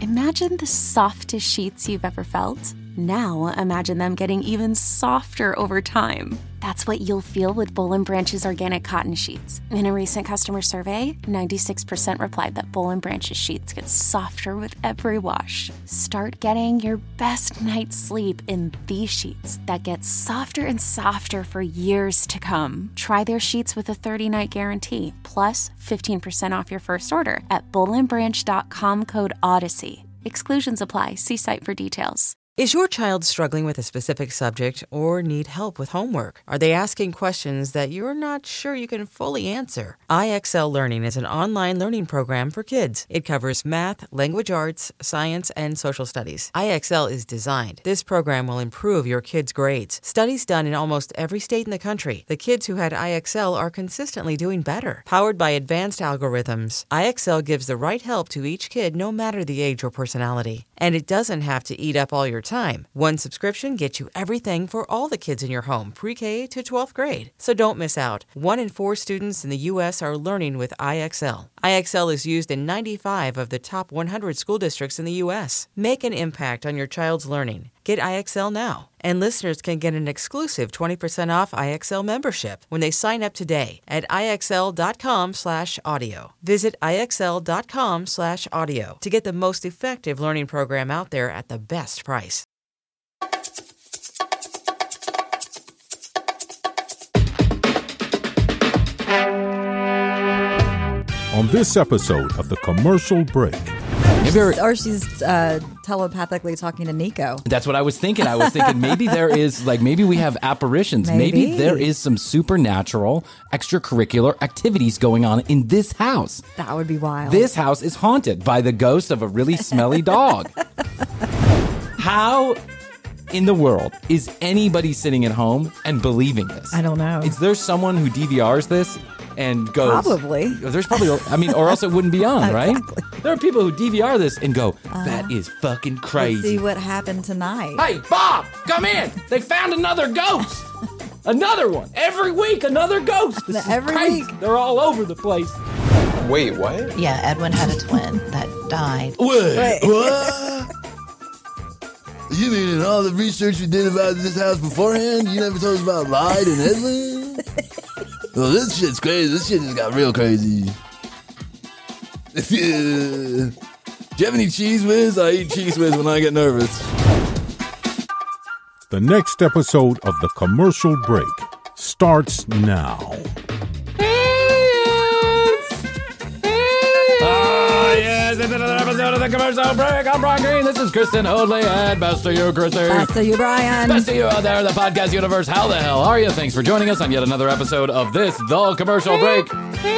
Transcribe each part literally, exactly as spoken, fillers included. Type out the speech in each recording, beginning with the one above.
Imagine the softest sheets you've ever felt. Now imagine them getting even softer over time. That's what you'll feel with Boll and Branch's organic cotton sheets. In a recent customer survey, ninety-six percent replied that Boll and Branch's sheets get softer with every wash. Start getting your best night's sleep in these sheets that get softer and softer for years to come. Try their sheets with a thirty-night guarantee, plus fifteen percent off your first order at boll and branch dot com code Odyssey. Exclusions apply. See site for details. Is your child struggling with a specific subject or need help with homework? Are they asking questions that you're not sure you can fully answer? I X L Learning is an online learning program for kids. It covers math, language arts, science, and social studies. I X L is designed. This program will improve your kids' grades. Studies done in almost every state in the country. The kids who had I X L are consistently doing better. Powered by advanced algorithms, I X L gives the right help to each kid no matter the age or personality. And it doesn't have to eat up all your time. One subscription gets you everything for all the kids in your home, pre-K to twelfth grade. So don't miss out. One in four students in the U S are learning with I X L. I X L is used in ninety-five of the top one hundred school districts in the U S. Make an impact on your child's learning. Get I X L now. And listeners can get an exclusive twenty percent off I X L membership when they sign up today at IXL.com slash audio. Visit IXL.com slash audio to get the most effective learning program out there at the best price. On this episode of The Commercial Break. Maybe her, Or she's uh, telepathically talking to Nico. that's what I was thinking. I was thinking maybe there is, like, maybe we have apparitions. Maybe. Maybe. there is some supernatural extracurricular activities going on in this house. That would be wild. This house is haunted by the ghost of a really smelly dog. How in the world is anybody sitting at home and believing this? I don't know. Is there someone who D V Rs this and goes... Probably. There's probably... I mean, or else it wouldn't be on, right? Exactly. There are people who D V R this and go, that is fucking crazy. Let's see what happened tonight. Hey, Bob, come in. They found another ghost. Another one. Every week, another ghost. This is Every crazy. week. They're all over the place. Wait, what? Yeah, Edwin had a twin that died. Wait, Wait. what? You mean in all the research we did about this house beforehand, you never told us about Lyde and Edwin? Well, this shit's crazy. This shit just got real crazy. Do you have any Cheese Whiz? I eat Cheese Whiz when I get nervous. The next episode of The Commercial Break starts now. Oh, yes, it's another episode of The Commercial Break. I'm Brian Green. This is Kristen Hoadley, and best to you, Kristen. Best to you, Brian. Best to you out there in the podcast universe. How the hell are you? Thanks for joining us on yet another episode of this, The Commercial Break.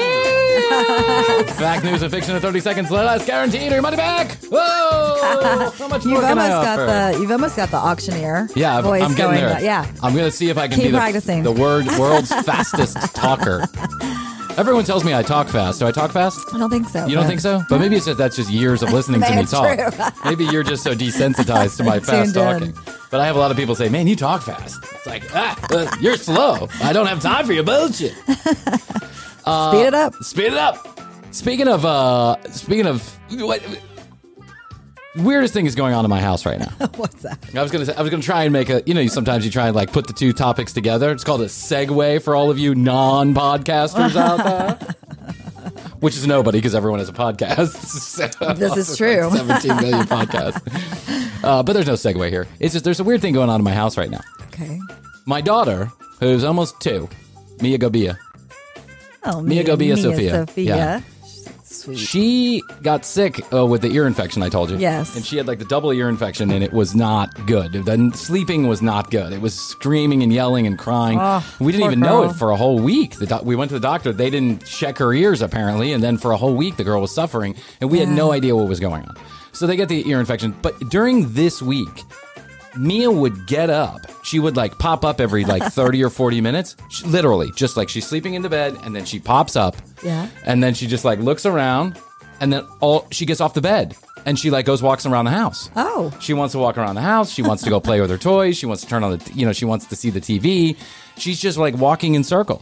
Fact, news, and fiction in thirty seconds. Less guaranteed or your money back. Whoa! How much more You've can I almost got offer? the you've almost got the auctioneer Yeah, I'm, voice I'm getting going. there. Yeah. I'm going to see if I can Keep be the, practicing. the word world's fastest talker. Everyone tells me I talk fast. Do I talk fast? I don't think so. You don't but- think so? But maybe it's just that's just years of listening to me That's talk. true. Maybe you're just so desensitized to my fast Tuned in. talking. But I have a lot of people say, "Man, you talk fast." It's like, ah, uh, you're slow. I don't have time for your bullshit. Uh, Speed it up. Speed it up. Speaking of, uh, speaking of, what? Weirdest thing is going on in my house right now. What's that? I was gonna say, I was gonna try and make a, you know, sometimes you try and like put the two topics together. It's called a segue for all of you non-podcasters out there. Which is nobody because everyone has a podcast. So, This is it's true. Like seventeen million podcasts. Uh, but there's no segue here. It's just there's a weird thing going on in my house right now. Okay. My daughter, who's almost two, Mia Gobia, Oh, Mia Gobia Mia Sophia. Sophia. Yeah. Sweet. she got sick uh, with the ear infection, I told you. Yes. And she had like the double ear infection, and it was not good. The sleeping was not good. It was screaming and yelling and crying. Oh, we didn't poor even know girl. it for a whole week. The doc- we went to the doctor. They didn't check her ears, apparently. And then for a whole week, the girl was suffering, and we had no idea what was going on. So they get the ear infection. But during this week, Mia would get up. She would like pop up every like thirty or forty minutes. She, literally, just like she's sleeping in the bed, and then she pops up. Yeah. And then she just like looks around, and then all she gets off the bed, and she like goes walks around the house. Oh. She wants to walk around the house. She wants to go play with her toys. She wants to turn on the, you know, she wants to see the T V. She's just like walking in circles.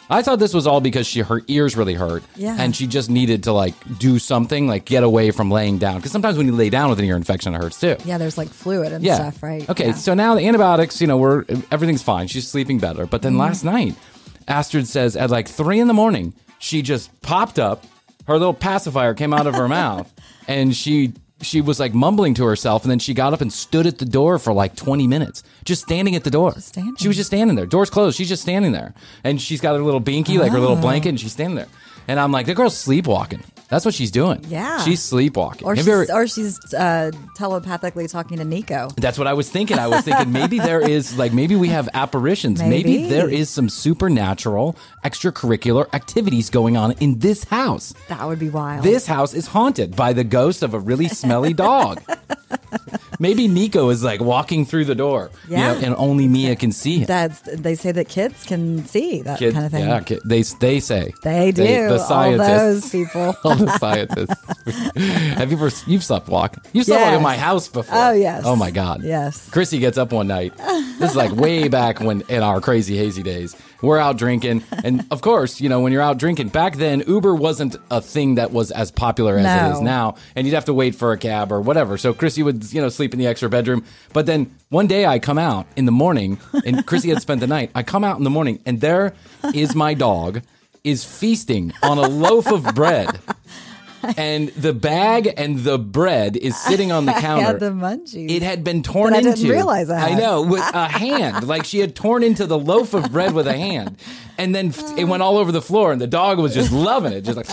I thought this was all because she her ears really hurt, Yeah. and she just needed to like do something, like get away from laying down. Because sometimes when you lay down with an ear infection, it hurts too. Yeah, there's like fluid and Yeah. stuff, right? Okay, Yeah. so now the antibiotics, you know, we're everything's fine. She's sleeping better. But then Mm-hmm. last night, Astrid says at like three in the morning, she just popped up. Her little pacifier came out of her mouth, and she. She was like mumbling to herself, and then she got up and stood at the door for like twenty minutes, just standing at the door. Just standing. She was just standing there. Door's closed. She's just standing there. And she's got her little binky, like her little blanket, and she's standing there. And I'm like, the girl's sleepwalking. That's what she's doing. Yeah. She's sleepwalking. Or Have she's, you ever- or she's uh, telepathically talking to Nico. That's what I was thinking. I was thinking maybe there is, like, maybe we have apparitions. Maybe, Maybe. there is some supernatural extracurricular activities going on in this house. That would be wild. This house is haunted by the ghost of a really smelly dog. Maybe Nico is like walking through the door, you Yeah. know, and only Mia can see him. That's they say that kids can see that Kid- kind of thing. Yeah, kid- they they say They do. the all scientists. those people. All the scientists. Have you ever you've slept walk? You've slept walk in Yes. my house before. Oh, yes. Oh my God. Yes. Chrissy gets up one night. This is like way back when in our crazy hazy days. We're out drinking, and of course, you know, when you're out drinking, back then Uber wasn't a thing that was as popular as it No. is now, and you'd have to wait for a cab or whatever. So Chrissy would, you know, sleep in the extra bedroom. But then one day I come out in the morning, and Chrissy had spent the night. I come out in the morning, and there is my dog is feasting on a loaf of bread. And the bag and the bread is sitting on the I counter. had the munchies. It had been torn That I into. didn't realize I I had. know, with a hand. Like she had torn into the loaf of bread with a hand. And then it went all over the floor, and the dog was just loving it. Just like.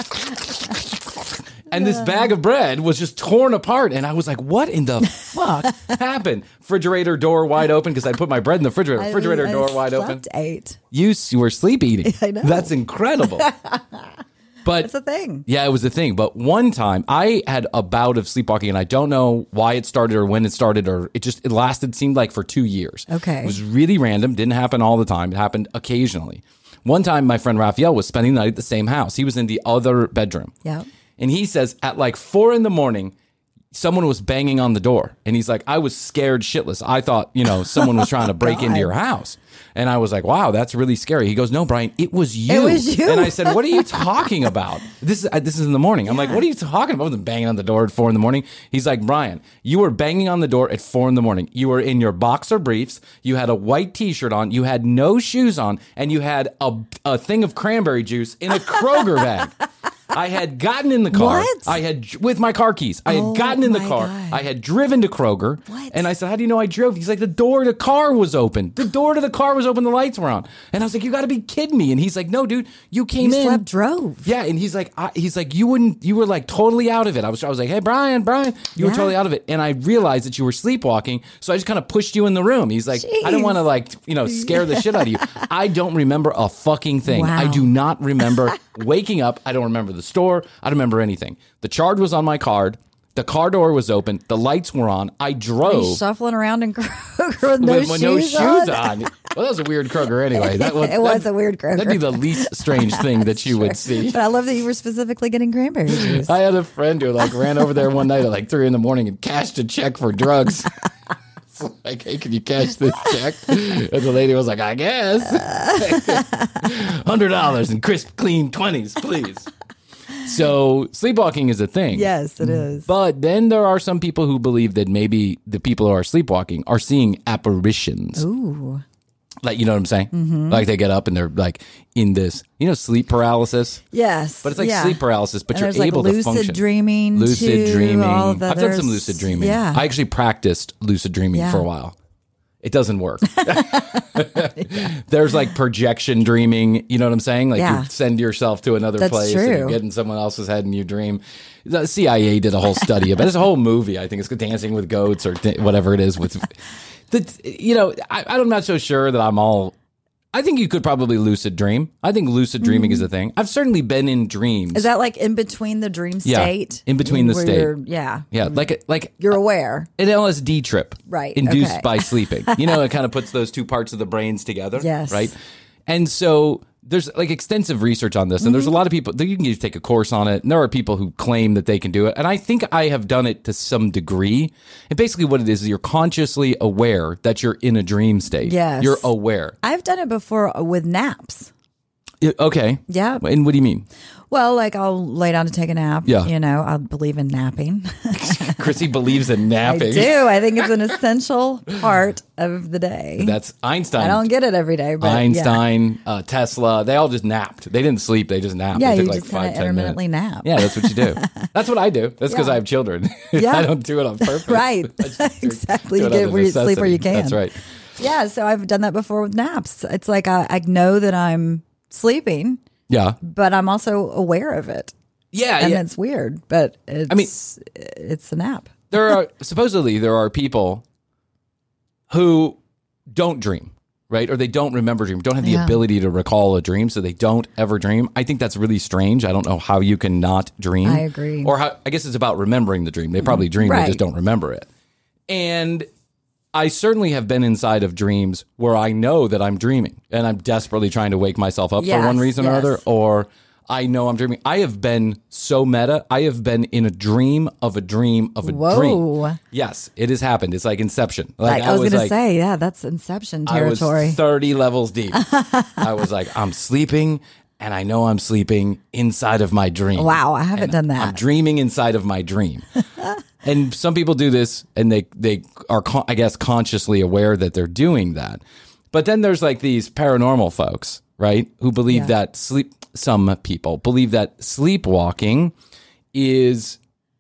And this bag of bread was just torn apart. And I was like, what in the fuck happened? Refrigerator door wide open because I put my bread in the refrigerator. I- Refrigerator I door wide slept open. Eight. You, s- you were sleep eating. I know. That's incredible. But It's a thing. yeah, it was a thing. But one time I had a bout of sleepwalking, and I don't know why it started or when it started, or it just it lasted, seemed like for two years. Okay. It was really random. Didn't happen all the time. It happened occasionally. One time my friend Raphael was spending the night at the same house. He was in the other bedroom. Yeah. And he says at like four in the morning, someone was banging on the door. And he's like, I was scared shitless. I thought, you know, someone was trying to break into your house. And I was like, wow, that's really scary. He goes, no, Brian, it was you. It was you. And I said, what are you talking about? This is uh, this is in the morning. I'm like, what are you talking about? I wasn't banging on the door at four in the morning. He's like, Brian, you were banging on the door at four in the morning. You were in your boxer briefs. You had a white T-shirt on. You had no shoes on. And you had a, a thing of cranberry juice in a Kroger bag. I had gotten in the car. What? I had with my car keys. I had Oh, gotten in the my car. God. I had driven to Kroger. What? And I said, how do you know I drove? He's like, the door to the car was open. The door to the car was open. The lights were on. And I was like, you got to be kidding me. And he's like, no, dude, you came You in. slept drove. Yeah, and he's like, I, he's like, you wouldn't, you were like totally out of it. I was, I was like, hey, Brian, Brian, you were Yeah. totally out of it. And I realized that you were sleepwalking, so I just kind of pushed you in the room. He's like, I don't Jeez. want to like, you know, scare the shit out of you. I don't remember a fucking thing. Wow. I do not remember waking up. I don't remember the store. I don't remember anything. The charge was on my card. The car door was open. The lights were on. I Are you drove. shuffling around in Kroger with no with, shoes, with no shoes on? on. Well, that was a weird Kroger anyway. That was, It was that'd- a weird Kroger. That'd be the least strange thing that you would see. But I love that you were specifically getting cranberry juice. I had a friend who like ran over there one night at like three in the morning and cashed a check for drugs. It's like, hey, can you cash this check? And the lady was like, I guess. Hundred dollars in crisp, clean twenties, please. So sleepwalking is a thing. Yes, it is. But then there are some people who believe that maybe the people who are sleepwalking are seeing apparitions. Ooh. Like, you know what I'm saying? Mm-hmm. Like they get up and they're like in this, you know, sleep paralysis. Yes. But it's like yeah. sleep paralysis, but And you're there's, like, able to lucid function. dreaming, Lucid too, dreaming. all of that. I've done some There's- lucid dreaming. yeah. I actually practiced lucid dreaming Yeah. for a while. It doesn't work. There's like projection dreaming. You know what I'm saying? Like Yeah. you send yourself to another That's place and you true. get in someone else's head and you dream. The C I A did a whole study about it. It's a whole movie. I think it's Dancing with Goats or th- whatever it is. With the, you know, I, I'm not so sure that I'm all. I think you could probably lucid dream. I think lucid dreaming is a thing. I've certainly been in dreams. Is that like in between the dream Yeah, state? in between the Where state. you're- Yeah. Yeah, like a, like You're aware. an L S D trip, Right, Induced okay. by sleeping. You know, it kind of puts those two parts of the brains together. Yes. Right. And so there's like extensive research on this, and Mm-hmm. there's a lot of people. You can just take a course on it, and there are people who claim that they can do it. And I think I have done it to some degree. And basically, what it is is you're consciously aware that you're in a dream state. Yes. You're aware. I've done it before with naps. Yeah, okay. Yeah. And what do you mean? Well, like I'll lay down to take a nap. Yeah. You know, I believe in napping. Chrissy believes in napping. I do. I think it's an essential part of the day. That's Einstein. I don't get it every day, but Einstein, uh, Tesla, they all just napped. They didn't sleep. They just napped. Yeah, they you took like just kind five, of ten intermittently minutes. nap. Yeah, that's what you do. That's what I do. That's because Yeah. I have children. Yeah. I don't do it on purpose. Right. I just do- Exactly. do You it get out of where you sleep where you necessity. can. That's right. Yeah. So I've done that before with naps. It's like I, I know that I'm sleeping, Yeah. but I'm also aware of it. Yeah. And yeah. it's weird, but it's, I mean- it's a nap. There are supposedly there are people who don't dream, right? Or they don't remember dream, don't have the Yeah. ability to recall a dream, so they don't ever dream. I think that's really strange. I don't know how you can not dream. I agree. Or how, I guess it's about remembering the dream. They probably dream, they Right. just don't remember it. And I certainly have been inside of dreams where I know that I'm dreaming and I'm desperately trying to wake myself up Yes, for one reason or yes. other, or I know I'm dreaming. I have been so meta. I have been in a dream of a dream of a Whoa. dream. Yes, it has happened. It's like Inception. Like, I was, going to like, say, yeah, that's Inception territory. I was thirty levels deep. I was like, I'm sleeping, and I know I'm sleeping inside of my dream. Wow, I haven't And done that. I'm dreaming inside of my dream. And some people do this, and they they are, con- I guess, consciously aware that they're doing that. But then there's like these paranormal folks, right, who believe Yeah. that sleep. Some people believe that sleepwalking is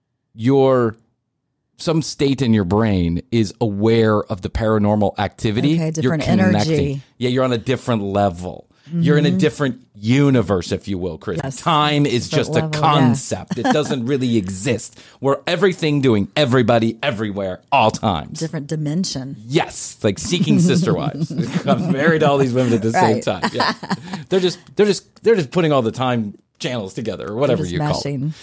your some state in your brain is aware of the paranormal activity. Okay, different you're connecting. energy. Yeah, you're on a different level. You're in a different universe, if you will, Chris. Yes. Time is Different just level, a yeah. concept. It doesn't really exist. We're everything doing everybody everywhere all times. Different dimension. Yes, it's like seeking sister wives. I'm married to all these women at the Right. same time. Yeah, they're just they're just they're just putting all the time channels together or whatever Just you call it. meshing.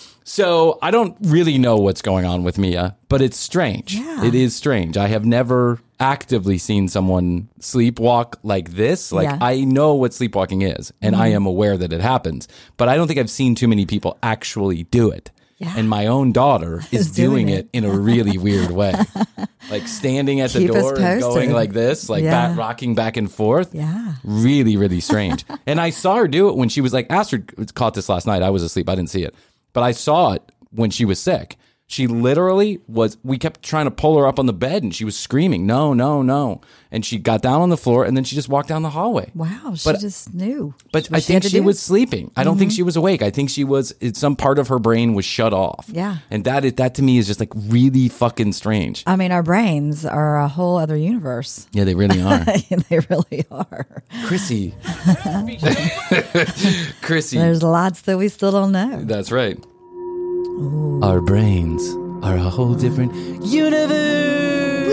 So I don't really know what's going on with Mia, but it's strange. Yeah. It is strange. I have never actively seen someone sleepwalk like this. Like Yeah. I know what sleepwalking is, and I am aware that it happens, but I don't think I've seen too many people actually do it. Yeah. And my own daughter is Is doing doing it. it in a really weird way. Like standing at the Keep us door and going posted. like this, like Yeah. bat rocking back and forth. Yeah. Really, really strange. And I saw her do it when she was like, Astrid caught this last night. I was asleep. I didn't see it. But I saw it when she was sick. She literally was, we kept trying to pull her up on the bed and she was screaming, no, no, no. And she got down on the floor and then she just walked down the hallway. Wow, she But- just knew. But what I she had think to she do. was sleeping. I don't think she was awake. I think she was, it's some part of her brain was shut off. Yeah. And that is, that to me is just like really fucking strange. I mean, our brains are a whole other universe. Yeah, they really are. They really are. Chrissy. Chrissy. There's lots that we still don't know. That's right. Our brains are a whole different universe.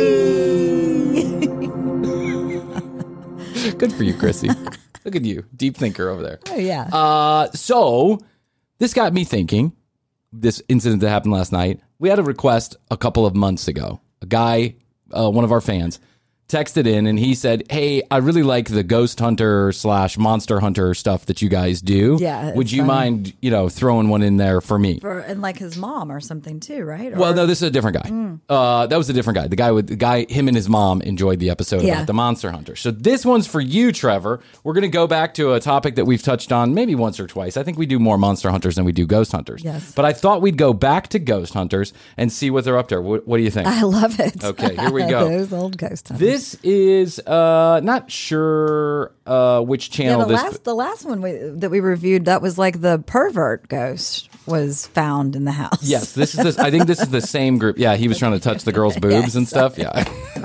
Good for you, Chrissy. Look at you, deep thinker over there. Oh, yeah. Uh, so this got me thinking. This incident that happened last night. We had a request a couple of months ago. A guy, uh, one of our fans, texted in and he said, "Hey, I really like the ghost hunter slash monster hunter stuff that you guys do. Yeah, would it's you fun. mind, you know, throwing one in there for me?" For, and like his mom or something too, right? Or, Well, no, this is a different guy. Mm. Uh, that was a different guy. The guy with the guy, him and his mom enjoyed the episode Yeah. about the monster hunter. So this one's for you, Trevor. We're going to go back to a topic that we've touched on maybe once or twice. I think we do more monster hunters than we do ghost hunters. Yes. But I thought we'd go back to ghost hunters and see what they're up to. What, what do you think? I love it. Okay, here we go. Those old ghost hunters. This is uh, not sure uh, which Yeah, channel the this. last the last one we, that we reviewed, that was like the pervert ghost was found in the house. Yes, this is. This, I think this is the same group. Yeah, he was trying to touch the girl's boobs and stuff. Yeah.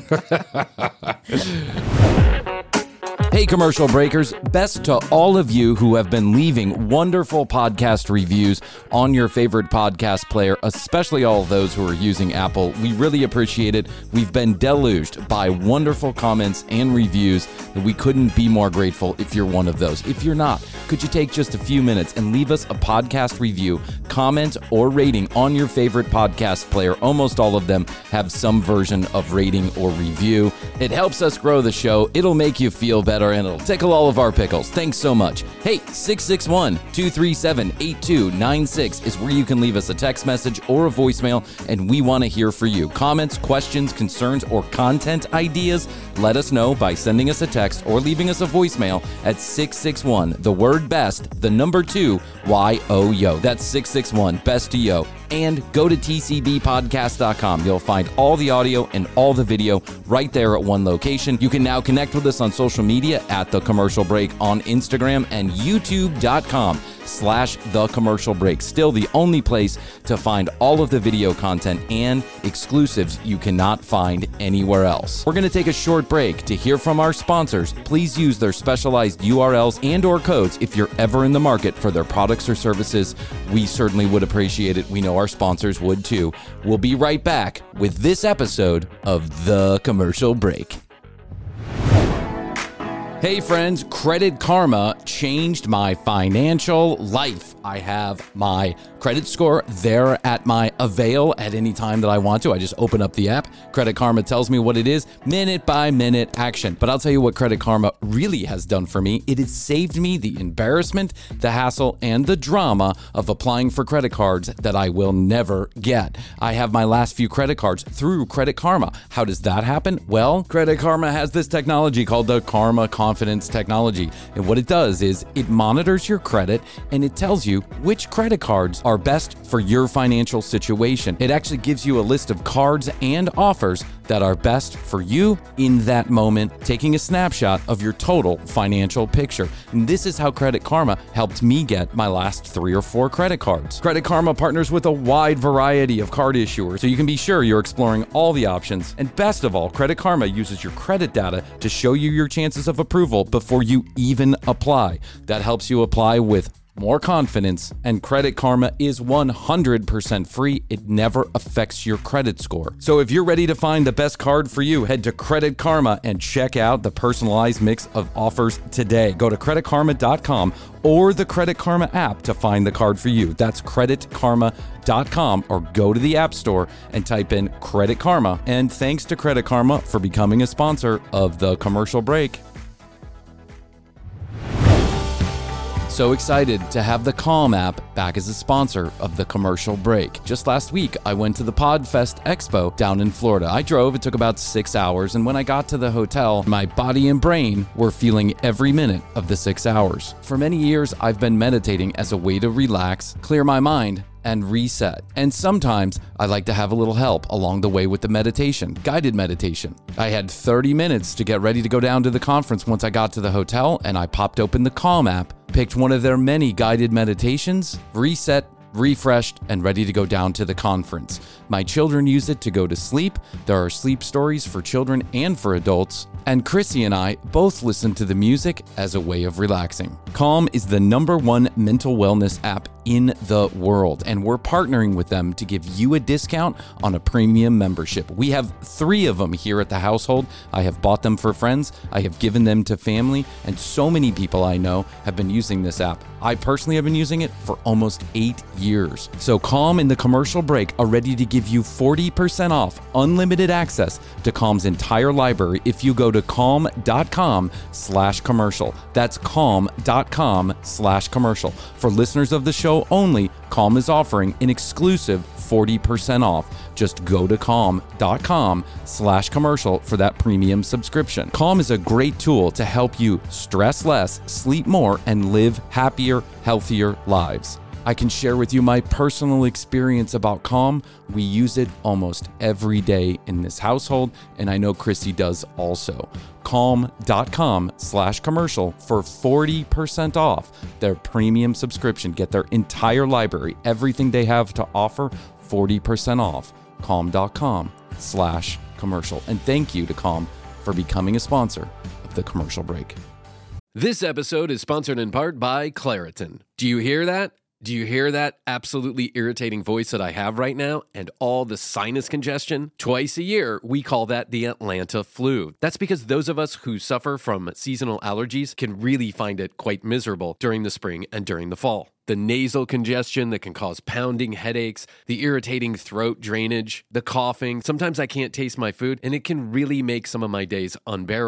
Hey, commercial breakers. Best to all of you who have been leaving wonderful podcast reviews on your favorite podcast player, especially all of those who are using Apple. We really appreciate it. We've been deluged by wonderful comments and reviews, and we couldn't be more grateful if you're one of those. If you're not, could you take just a few minutes and leave us a podcast review, comment, or rating on your favorite podcast player? Almost all of them have some version of rating or review. It helps us grow the show. It'll make you feel better. better, and it'll tickle all of our pickles. Thanks so much. Hey, six six one, two three seven, eight two nine six is where you can leave us a text message or a voicemail, and we want to hear for you. Comments, questions, concerns, or content ideas, let us know by sending us a text or leaving us a voicemail at six six one, the word best, the number two, Y O Y O. That's six six one, best to yo. And go to T C B podcast dot com. You'll find all the audio and all the video right there at one location. You can now connect with us on social media at The Commercial Break on Instagram and YouTube dot com slash The Commercial Break. Still the only place to find all of the video content and exclusives you cannot find anywhere else. We're going to take a short break to hear from our sponsors. Please use their specialized U R Ls and or codes if you're ever in the market for their products or services. We certainly would appreciate it. We know our sponsors would too. We'll be right back with this episode of The Commercial Break. Hey friends, Credit Karma changed my financial life. I have my credit score there at my avail at any time that I want to. I just open up the app. Credit Karma tells me what it is, minute by minute action. But I'll tell you what Credit Karma really has done for me. It has saved me the embarrassment, the hassle, and the drama of applying for credit cards that I will never get. I have my last few credit cards through Credit Karma. How does that happen? Well, Credit Karma has this technology called the Karma Confidence Technology. And what it does is it monitors your credit and it tells you which credit cards are best for your financial situation. It actually gives you a list of cards and offers that are best for you in that moment, taking a snapshot of your total financial picture. And this is how Credit Karma helped me get my last three or four credit cards. Credit Karma partners with a wide variety of card issuers, so you can be sure you're exploring all the options. And best of all, Credit Karma uses your credit data to show you your chances of approval before you even apply. That helps you apply with more confidence, and Credit Karma is one hundred percent free. It never affects your credit score. So if you're ready to find the best card for you, head to Credit Karma and check out the personalized mix of offers today. Go to credit karma dot com or the Credit Karma app to find the card for you. That's credit karma dot com, or go to the App Store and type in Credit Karma. And thanks to Credit Karma for becoming a sponsor of The Commercial Break. So excited to have the Calm app back as a sponsor of The Commercial Break. Just last week, I went to the PodFest Expo down in Florida. I drove, it took about six hours, and when I got to the hotel, my body and brain were feeling every minute of the six hours. For many years, I've been meditating as a way to relax, clear my mind, and reset. And sometimes I like to have a little help along the way with the meditation, guided meditation. I had thirty minutes to get ready to go down to the conference once I got to the hotel, and I popped open the Calm app, picked one of their many guided meditations, reset, refreshed, and ready to go down to the conference. My children use it to go to sleep. There are sleep stories for children and for adults. And Chrissy and I both listen to the music as a way of relaxing. Calm is the number one mental wellness app in the world, and we're partnering with them to give you a discount on a premium membership. We have three of them here at the household. I have bought them for friends, I have given them to family, and so many people I know have been using this app. I personally have been using it for almost eight years. So Calm and The Commercial Break are ready to give you forty percent off unlimited access to Calm's entire library if you go to calm dot com slash commercial. That's calm dot com slash commercial. For listeners of the show only, Calm is offering an exclusive forty percent off. Just go to calm dot com slash commercial for that premium subscription. Calm is a great tool to help you stress less, sleep more, and live happier, healthier lives. I can share with you my personal experience about Calm. We use it almost every day in this household, and I know Chrissy does also. calm dot com slash commercial for forty percent off their premium subscription. Get their entire library, everything they have to offer, forty percent off. calm dot com slash commercial. And thank you to Calm for becoming a sponsor of The Commercial Break. This episode is sponsored in part by Claritin. Do you hear that? Do you hear that absolutely irritating voice that I have right now and all the sinus congestion? Twice a year, we call that the Atlanta flu. That's because those of us who suffer from seasonal allergies can really find it quite miserable during the spring and during the fall. The nasal congestion that can cause pounding headaches, the irritating throat drainage, the coughing. Sometimes I can't taste my food, and it can really make some of my days unbearable.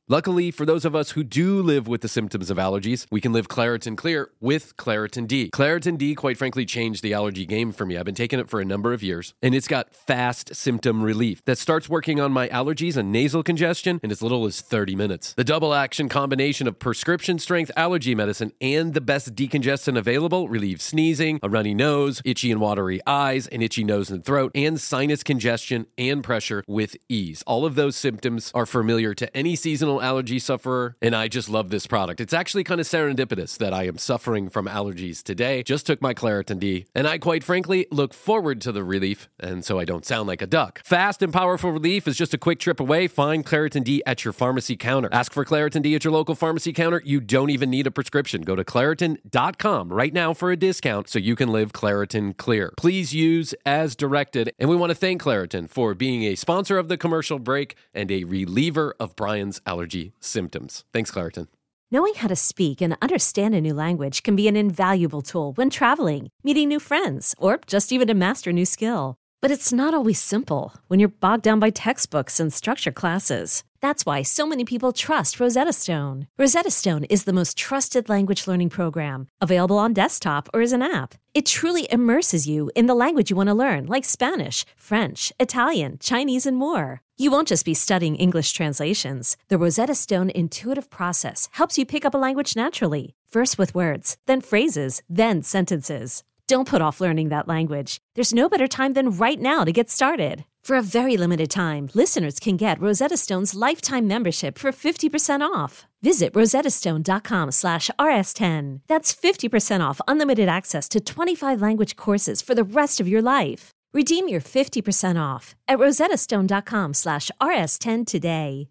Luckily, for those of us who do live with the symptoms of allergies, we can live Claritin Clear with Claritin D. Claritin D, quite frankly, changed the allergy game for me. I've been taking it for a number of years, and it's got fast symptom relief that starts working on my allergies and nasal congestion in as little as thirty minutes. The double-action combination of prescription-strength allergy medicine and the best decongestant available relieves sneezing, a runny nose, itchy and watery eyes, an itchy nose and throat, and sinus congestion and pressure with ease. All of those symptoms are familiar to any seasonal allergy sufferer, and I just love this product. It's actually kind of serendipitous that I am suffering from allergies today. Just took my Claritin D, and I quite frankly look forward to the relief, and so I don't sound like a duck. Fast and powerful relief is just a quick trip away. Find Claritin D at your pharmacy counter. Ask for Claritin D at your local pharmacy counter. You don't even need a prescription. Go to Claritin dot com right now for a discount so you can live Claritin Clear. Please use as directed, and we want to thank Claritin for being a sponsor of the commercial break and a reliever of Brian's allergy symptoms. Thanks, Claritin. Knowing how to speak and understand a new language can be an invaluable tool when traveling, meeting new friends, or just even to master a new skill. But it's not always simple when you're bogged down by textbooks and structured classes. That's why so many people trust Rosetta Stone. Rosetta Stone is the most trusted language learning program, available on desktop or as an app. It truly immerses you in the language you want to learn, like Spanish, French, Italian, Chinese, and more. You won't just be studying English translations. The Rosetta Stone intuitive process helps you pick up a language naturally, first with words, then phrases, then sentences. Don't put off learning that language. There's no better time than right now to get started. For a very limited time, listeners can get Rosetta Stone's lifetime membership for fifty percent off. Visit rosettastone.com slash rs10. That's fifty percent off unlimited access to twenty-five language courses for the rest of your life. Redeem your fifty percent off at rosettastone.com slash rs10 today.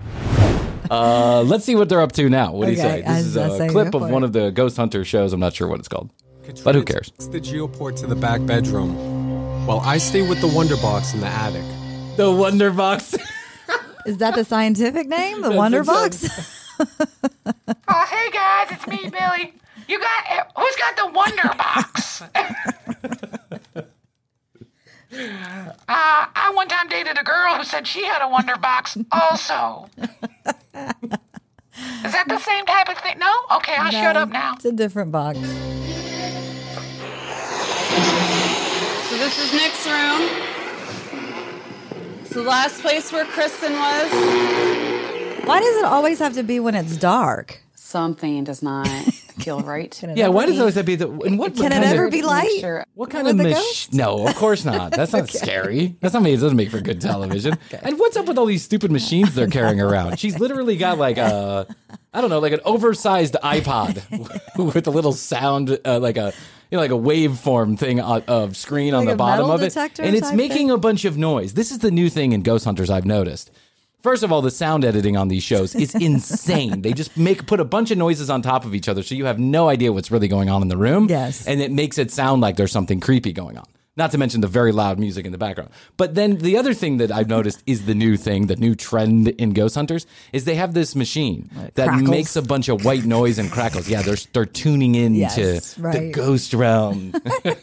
Uh, let's see what they're up to now. What do you Okay, say? I This was is gonna a say, clip go of for one it. of the Ghost Hunter shows. I'm not sure what it's called. But who cares? It's the geoport to the back bedroom, while I stay with the Wonder Box in the attic. The Wonder Box. Is that the scientific name? The That's Wonder exactly- Box? Oh, hey guys, it's me, Billy. You got who's got the Wonder Box? uh, I one time dated a girl who said she had a Wonder Box also. Is that the same type of thing? No? Okay, I'll No, shut up now. It's a different box. So this is Nick's room. It's the last place where Kristen was. Why does it always have to be when it's dark? Something does not feel right. Yeah, why does it always have to be the? And what Can it kind ever of, be light? Sure. What kind with of the mach- ghost? No, of course not. That's not scary. That's not me. It doesn't make for good television. Okay. And what's up with all these stupid machines they're carrying around? She's literally got like a, I don't know, like an oversized iPod with a little sound, uh, like a. You know, like a waveform thing of, of screen Like on the a bottom metal of it, detector and it's type making thing? a bunch of noise. This is the new thing in Ghost Hunters I've noticed. First of all, the sound editing on these shows is insane. They just make put a bunch of noises on top of each other, so you have no idea what's really going on in the room. Yes. And it makes it sound like there's something creepy going on. Not to mention the very loud music in the background. But then the other thing that I've noticed is the new thing, the new trend in Ghost Hunters, is they have this machine that crackles. makes a bunch of white noise and crackles. Yeah, they're they're tuning into Yes, the right. ghost realm.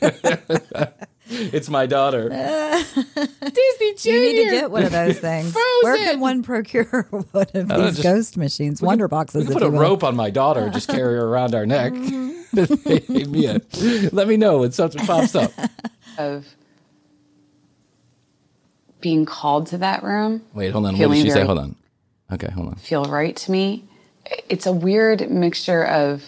It's my daughter. Disney Junior You need to get one of those things. Where can one procure one of I don't know, these just- ghost machines? Wonder boxes. We can if put a you will. rope on my daughter and just carry her around our neck. Yeah. Let me know when something pops up. Of being called to that room. Wait, hold on. What Feeling did she say? very- Hold on. Okay, hold on. Feel right to me. It's a weird mixture of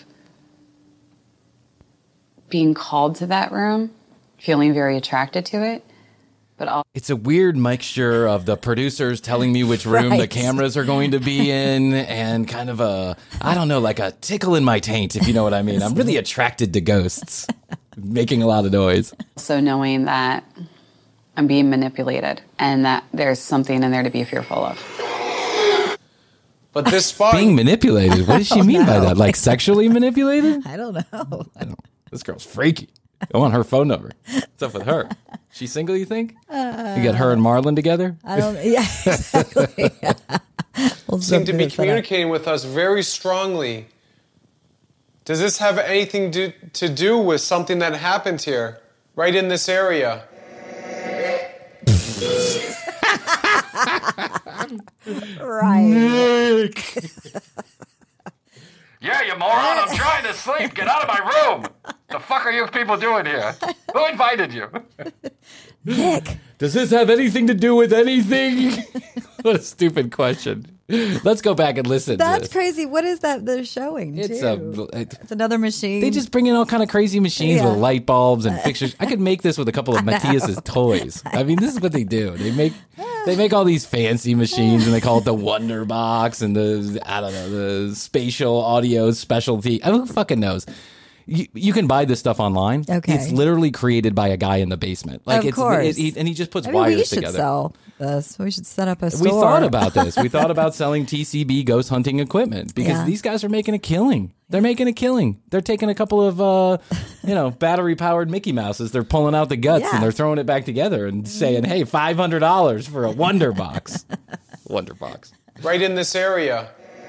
being called to that room, feeling very attracted to it, but also It's a weird mixture of the producers telling me which room the Right. cameras are going to be in and kind of a, I don't know, like a tickle in my taint, if you know what I mean. I'm really attracted to ghosts, making a lot of noise. also knowing that I'm being manipulated and that there's something in there to be fearful of. But this spot, Being manipulated? What does she mean by that? Like sexually manipulated? I don't know. This girl's freaky. I want her phone number. What's up with her? She single, you think? Uh, You got her and Marlon together? I don't. Yeah, exactly. We'll seem to something be to set up. communicating with us very strongly. Does this have anything do, to do with something that happened here, right in this area? Right. Nick. Yeah, you moron, I'm trying to sleep. Get out of my room. The fuck are you people doing here? Who invited you? Nick. Does this have anything to do with anything? What a stupid question. Let's go back and listen That's to this. crazy. What is that they're showing? It's too? a, it, it's another machine. They just bring in all kind of crazy machines Yeah. with light bulbs and fixtures. I could make this with a couple of Matthias's toys. I mean, this is what they do. They make they make all these fancy machines, and they call it the Wonder Box and the I don't know the spatial audio specialty. I don't who fucking knows. You, you can buy this stuff online. Okay. It's literally created by a guy in the basement. Like Of it's course. It, it, and he just puts I mean, wires we should together. sell this. We should set up a store. We thought about this. We thought about selling T C B ghost hunting equipment because Yeah. these guys are making a killing. They're making a killing. They're taking a couple of, uh, you know, battery powered Mickey Mouses. They're pulling out the guts Yeah. and they're throwing it back together and saying, "Hey, five hundred dollars for a Wonder Box." Wonder Box. Right in this area.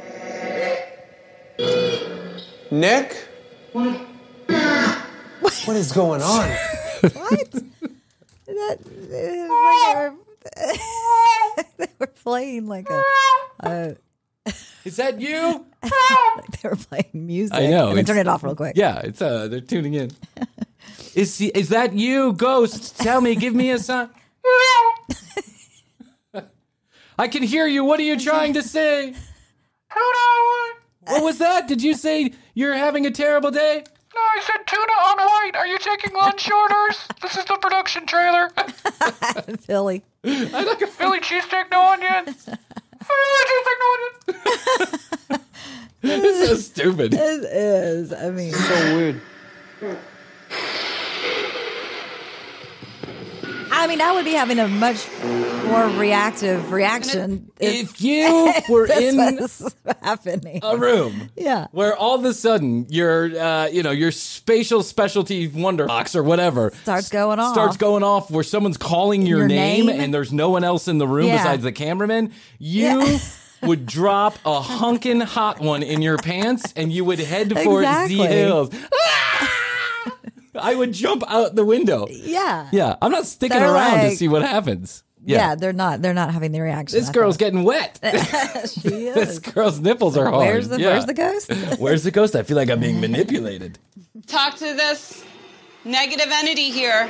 Nick? What is going on? What? That, it was like they, were, they were playing like a. a Is that you? like they were playing music. I know. And then it's- turn it off real quick. Yeah, it's uh, they're tuning in. Is he, is that you, Ghost? Tell me, give me a sign. I can hear you. What are you trying to say? What was that? Did you say you're having a terrible day? No, I said tuna on white. Are you taking lunch orders? This is the production trailer. Philly. I like a Philly cheesesteak, no onions. Philly cheesesteak, no onions. This is so stupid. It is. I mean, So weird. I mean, I would be having a much more reactive reaction If you were this in was happening. a room Yeah. where all of a sudden your, uh, you know, your spatial specialty Wonder Box or whatever Starts going off. starts going off where someone's calling your, Your name, name? and there's no one else in the room Yeah. besides the cameraman, you Yeah. would drop a hunkin' hot one in your pants and you would head for Exactly. Z Hills. I would jump out the window. Yeah. Yeah, I'm not sticking They're around to like- see what happens. Yeah. Yeah, they're not. They're not having the reaction. this I girl's thought. getting wet. She This is. girl's nipples are hard. Where's the Yeah. Where's the ghost? Where's the ghost? I feel like I'm being manipulated. Talk to this negative entity here.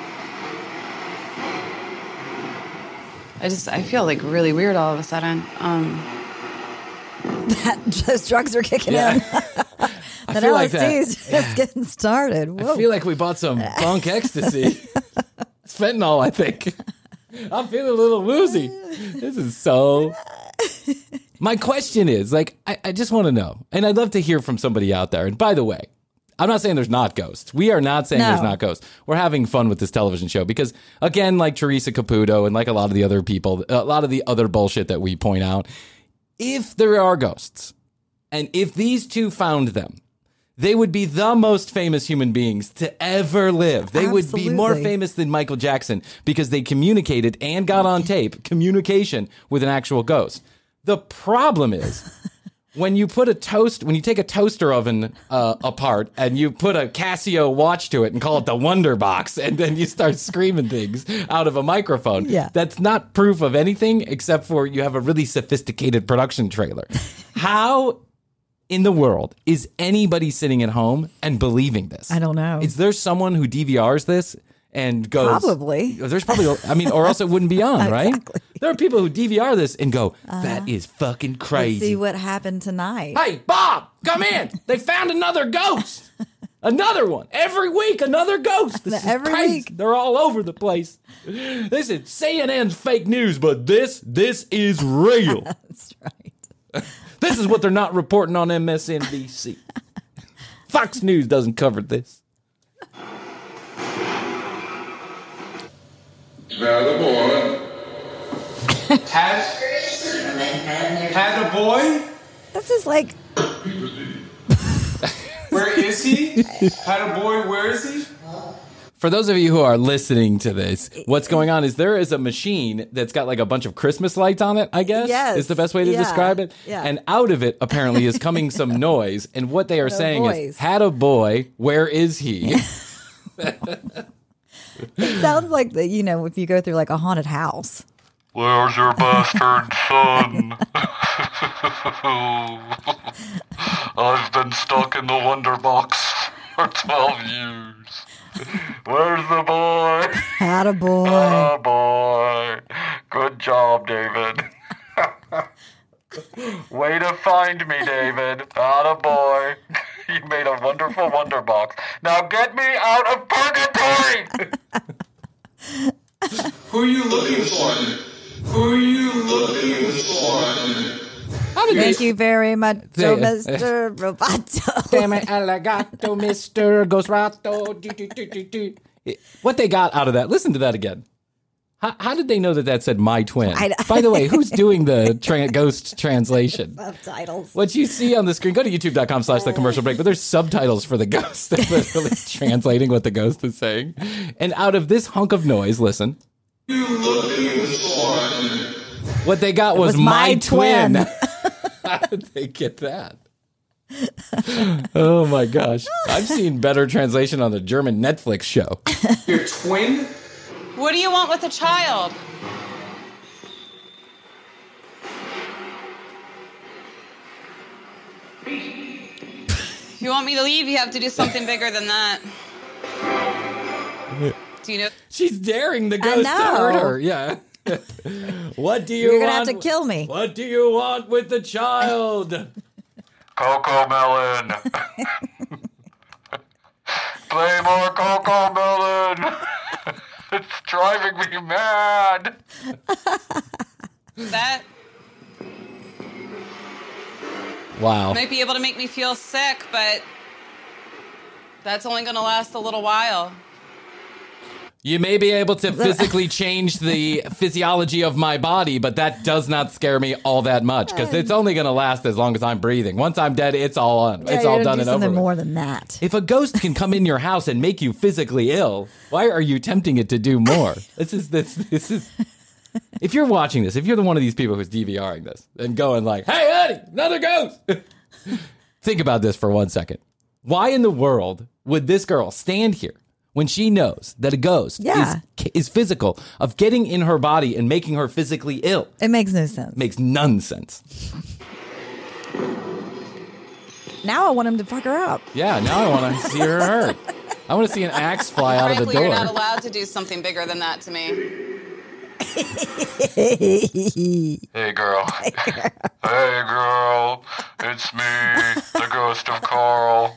I just, I feel like really weird all of a sudden. Um, that, those drugs are kicking Yeah. in. I That feel L like S D is that. just getting started. Whoa. I feel like we bought some bunk ecstasy. It's fentanyl, I think. I'm feeling a little woozy. This is so. My question is, like, I, I just want to know, and I'd love to hear from somebody out there. And by the way, I'm not saying there's not ghosts. We are not saying No. there's not ghosts. We're having fun with this television show because, again, like Teresa Caputo and like a lot of the other people, a lot of the other bullshit that we point out, if there are ghosts, and if these two found them, they would be the most famous human beings to ever live. They would be more Absolutely. famous than Michael Jackson because they communicated and got on tape communication with an actual ghost. The problem is when you put a toast, when you take a toaster oven uh, apart and you put a Casio watch to it and call it the Wonder Box, and then you start screaming things out of a microphone. Yeah. That's not proof of anything except for you have a really sophisticated production trailer. How in the world is anybody sitting at home and believing this? I don't know. Is there someone who D V Rs this and goes? Probably. There's probably, I mean, or else it wouldn't be on, right? Exactly. There are people who D V R this and go, that is fucking Let's crazy. see what happened tonight. Hey, Bob, come in. They found another ghost. Another one. Every week, another ghost. This is Every crazy. week. They're all over the place. This is C N N's fake news, but this, this is real. That's right. This is what they're not reporting on M S N B C. Fox News doesn't cover this. Now the boy. Had, had a boy? This is like Where is he? Had a boy, where is he? For those of you who are listening to this, what's going on is there is a machine that's got like a bunch of Christmas lights on it, I guess, Yes. is the best way to Yeah. describe it. Yeah. And out of it, apparently, is coming some noise. And what they are No saying voice. is, had a boy, where is he? it sounds like the you know if you go through like a haunted house. Where's your bastard son? I've been stuck in the Wonder Box for twelve years. Where's the boy? Attaboy. Attaboy. Good job, David. Way to find me, David. Attaboy. You made a wonderful Wonder Box. Now get me out of purgatory! Who are you looking for? Who are you looking for? Thank you very much, There you go. Mister Roboto. Damn it, Alligato, Mister Ghost Rato. Do, do, do, do, do. What they got out of that, listen to that again. How, how did they know that that said my twin? I- By the way, who's doing the tra- ghost translation? Subtitles. What you see on the screen, go to youtube.com slash the commercial break, but there's subtitles for the ghost. They're literally translating what the ghost is saying. And out of this hunk of noise, listen. You looking for? What they got was, was my my, twin. twin. How did they get that? Oh my gosh. I've seen better translation on the German Netflix show. Your twin? What do you want with the child? If you want me to leave, you have to do something bigger than that. Do you know? She's daring the I ghost to know. hurt her. Yeah. What do you You're want? gonna have to kill me. What do you want with the child? Coco Melon. Play more Coco Melon. It's driving me mad. That Wow. might be able to make me feel sick, but that's only going to last a little while. You may be able to physically change the physiology of my body, but that does not scare me all that much because it's only going to last as long as I'm breathing. Once I'm dead, it's all on. Yeah, It's you're all gonna done do and over. something with. more than that. If a ghost can come in your house and make you physically ill, why are you tempting it to do more? This is this this is. If you're watching this, if you're the one of these people who's DVRing this and going like, "Hey, Eddie, another ghost," think about this for one second. Why in the world would this girl stand here when she knows that a ghost Yeah. is is physical of getting in her body and making her physically ill? It makes no sense. Makes none sense. Now I want him to fuck her up. Yeah, now I want to see her hurt. I want to see an axe fly out of the Frankly, door. you're not allowed to do something bigger than that to me. Hey, girl. Hey, girl. It's me, the ghost of Carl.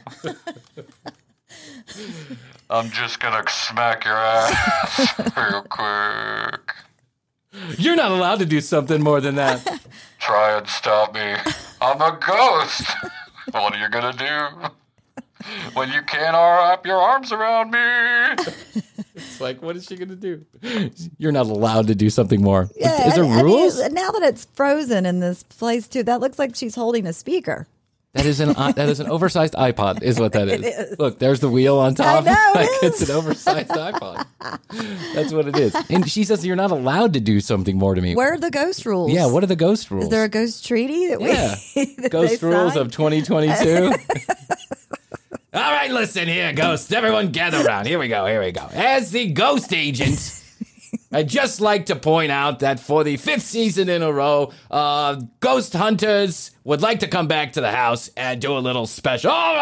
I'm just gonna smack your ass real quick. You're not allowed to do something more than that. Try and stop me. I'm a ghost. What are you gonna do when you can't wrap your arms around me? It's like, what is she going to do? You're not allowed to do something more. Yeah, Is there and- and rules? you- now that it's frozen in this place too, that looks like she's holding a speaker. That is an uh, that is an oversized iPod, is what that is. It is. Look, there's the wheel on top. I know, it Like, it's is. an oversized iPod. That's what it is. And she says you're not allowed to do something more to me. Where are the ghost rules? Yeah, what are the ghost rules? Is there a ghost treaty that we Yeah. that Ghost they rules signed? of twenty twenty-two. All right, listen here, ghosts. Everyone gather around. Here we go, here we go. As the ghost agent, I'd just like to point out that for the fifth season in a row, uh, ghost hunters would like to come back to the house and do a little special. All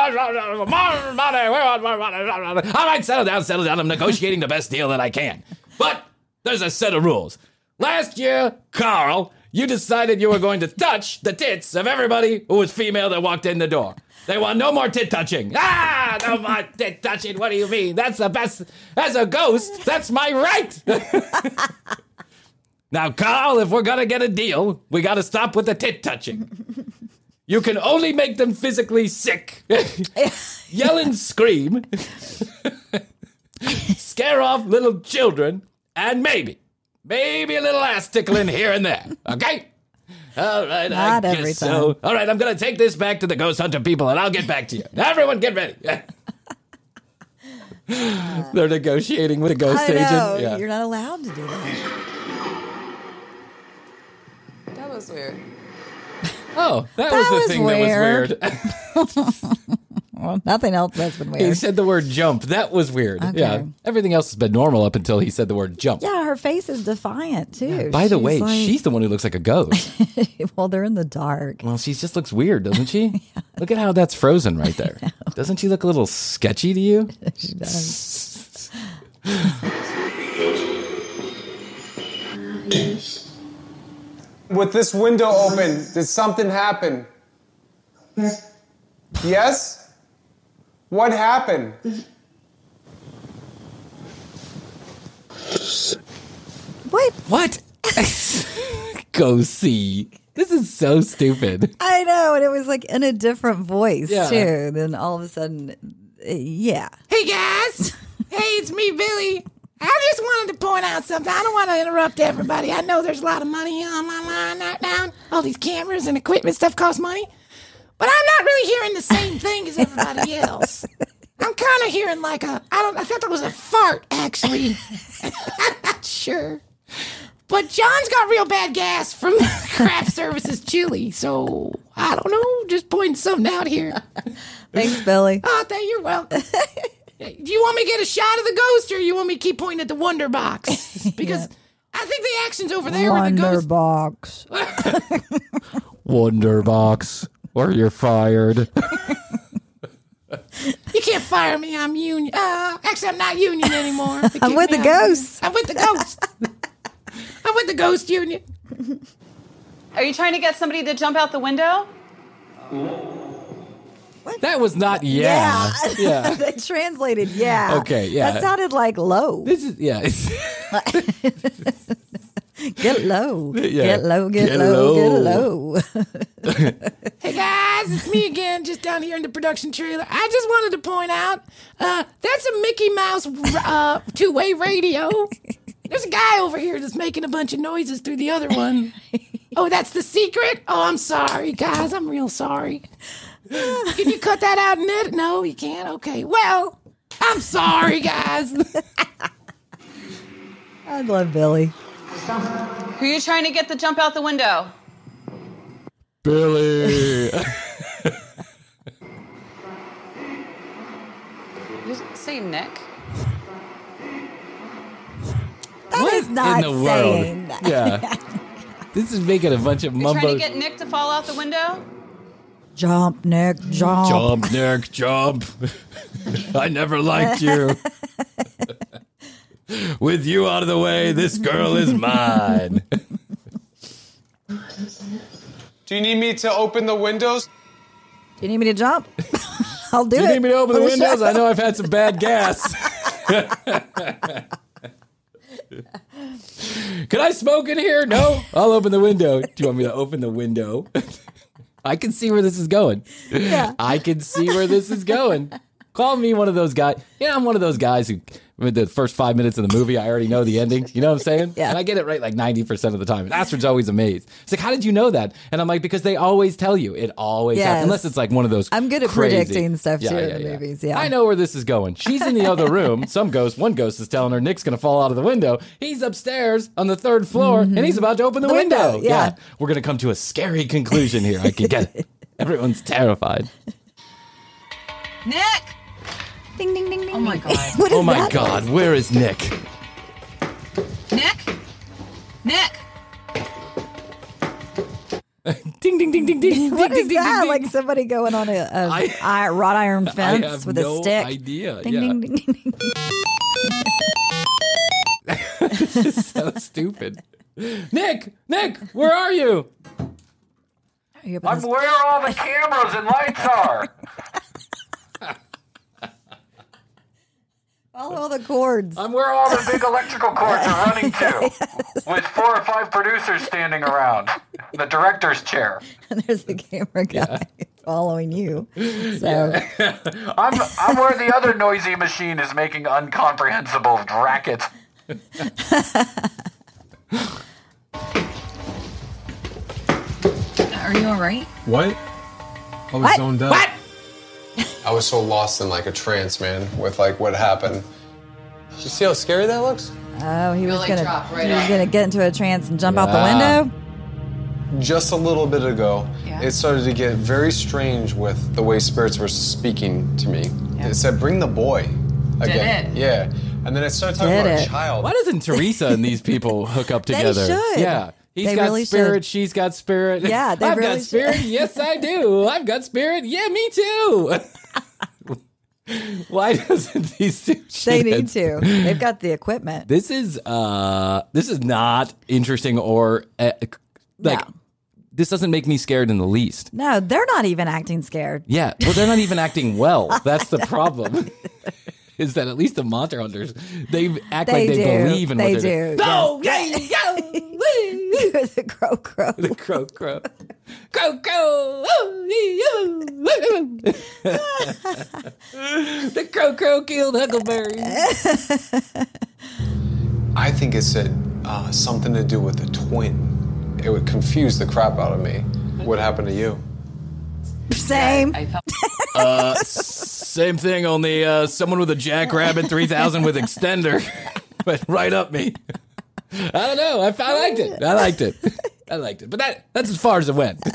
right, settle down, settle down. I'm negotiating the best deal that I can. But there's a set of rules. Last year, Carl, you decided you were going to touch the tits of everybody who was female that walked in the door. They want no more tit touching. Ah, no more tit touching. What do you mean? That's the best. As a ghost, that's my right. Now, Carl, if we're going to get a deal, we got to stop with the tit touching. You can only make them physically sick. Yell and scream. Scare off little children. And maybe, maybe a little ass tickling here and there. Okay? All right, Not I every guess so. time. All right, I'm going to take this back to the ghost hunter people, and I'll get back to you. Everyone, get ready. They're negotiating with the ghost I agent. know. Yeah. You're not allowed to do that. That was weird. Oh, that, That was the was thing weird. that was weird. Well, nothing else has been weird. He said the word jump. That was weird. Okay. Yeah. Everything else has been normal up until he said the word jump. Yeah, her face is defiant, too. Yeah. By the She's way, like- she's the one who looks like a ghost. well, they're in the dark. Well, she just looks weird, doesn't she? yeah. Look at how that's frozen right there. Doesn't she look a little sketchy to you? She does. With this window open, did something happen? Yes? What happened? What? What? Go see. This is so stupid. I know, and it was like in a different voice, Yeah. too. Then all of a sudden, uh, yeah. Hey guys, hey, it's me, Billy. I just wanted to point out something. I don't want to interrupt everybody. I know there's a lot of money on my line right now. All these cameras and equipment stuff costs money. But I'm not really hearing the same thing as everybody else. I'm kind of hearing like a, I don't, I thought that was a fart, actually. I'm not sure. But John's got real bad gas from craft services chili. So, I don't know, just pointing something out here. Thanks, Billy. Oh, thank you. Welcome. Do you want me to get a shot of the ghost, or you want me to keep pointing at the Wonder Box? Because yeah. I think the action's over there. Wonder where the ghost... Box. Wonder Box, or you're fired. You can't fire me. I'm union. Uh, actually, I'm not union anymore. I'm with the ghost. I'm with the ghost. I'm with the ghost union. Are you trying to get somebody to jump out the window? What? That was not yeah. Yeah. Yeah. They translated yeah. Okay, yeah. That sounded like low. This is yeah. Get low. Yeah. Get low, get, Get low, low. get low. Hey guys, it's me again, just down here in the production trailer. I just wanted to point out, uh, that's a Mickey Mouse uh, two-way radio. There's a guy over here that's making a bunch of noises through the other one. Oh, that's the secret? Oh, I'm sorry, guys. I'm real sorry. Can you cut that out and edit? No, you can't? Okay. Well, I'm sorry, guys. I love Billy. Who are you trying to get to jump out the window? Billy. Just say Nick. That What is not in the saying world? that. Yeah. This is making a bunch of You're mumbo. trying to get Nick to fall out the window? Jump, Nick, jump. Jump, Nick, jump. I never liked you. With you out of the way, this girl is mine. Do you need me to open the windows? Do you need me to jump? I'll do, Do you it. need me to open the windows? I know I've had some bad gas. Can I smoke in here? No? I'll open the window. Do you want me to open the window? I can see where this is going. Yeah. I can see where this is going. Call me one of those guys. You know, I'm one of those guys who, with the first five minutes of the movie, I already know the ending. You know what I'm saying? Yeah. And I get it right like ninety percent of the time. And Astrid's always amazed. It's like, how did you know that? And I'm like, because they always tell you. It always Yes. happens. Unless it's like one of those I'm good at crazy- predicting stuff, Yeah, too, yeah, in the yeah. movies. Yeah. I know where this is going. She's in the other room. Some ghost, one ghost is telling her Nick's going to fall out of the window. He's upstairs on the third floor, and he's about to open the, The window, window. yeah. We're going to come to a scary conclusion here. I can get it. Everyone's terrified. Nick! Ding, ding, ding, ding. Oh my God. What is Oh my that? God, where is Nick? Nick? Nick? Ding, ding, ding, ding, ding. What ding, is ding, that? ding, Like ding. somebody going on a, a I- I, wrought iron I fence have with no a stick. idea. Ding, yeah. ding, ding, ding, ding. This is so stupid. Nick, Nick, where are you? Are you up in I'm this- where all the cameras and lights are. Follow all the cords. I'm where all the big electrical cords are running to, with four or five producers standing around, the director's chair. And there's a camera guy following you. So I'm I'm where the other noisy machine is making incomprehensible racket. Are you all right? What? I was What? zoned out. What? I was so lost in like a trance, man, with like what happened. You see how scary that looks? oh, he was like, gonna drop right he was off. gonna get into a trance and jump out Yeah. the window. just a little bit ago, Yeah. it started to get very strange with the way spirits were speaking to me. Yeah. It said, bring the boy again. it? Yeah. And then it started talking Did about it? a child. Why doesn't Teresa and these people hook up They together? should. Yeah. He's They got really spirit. should. She's got spirit. Yeah, they I've really got spirit. should. Yes, I do. I've got spirit. Yeah, me too. Why doesn't these two? They shit? need to. They've got the equipment. This is uh this is not interesting or uh, like No. this doesn't make me scared in the least. No, they're not even acting scared. Yeah, well, they're not even acting well. That's the problem. Is that at least the monster hunters, they act They like they do. believe in They what they're do, doing. No, yes. yeah, yeah. The crow crow. The crow crow. Crow crow. The crow crow killed Huckleberry. I think it said uh, something to do with a twin. It would confuse the crap out of me. What happened to you? Same. I felt Uh, same thing, only uh, someone with a Jackrabbit three thousand with extender went right up me. I don't know. I, I liked it. I liked it. I liked it. But that that's as far as it went.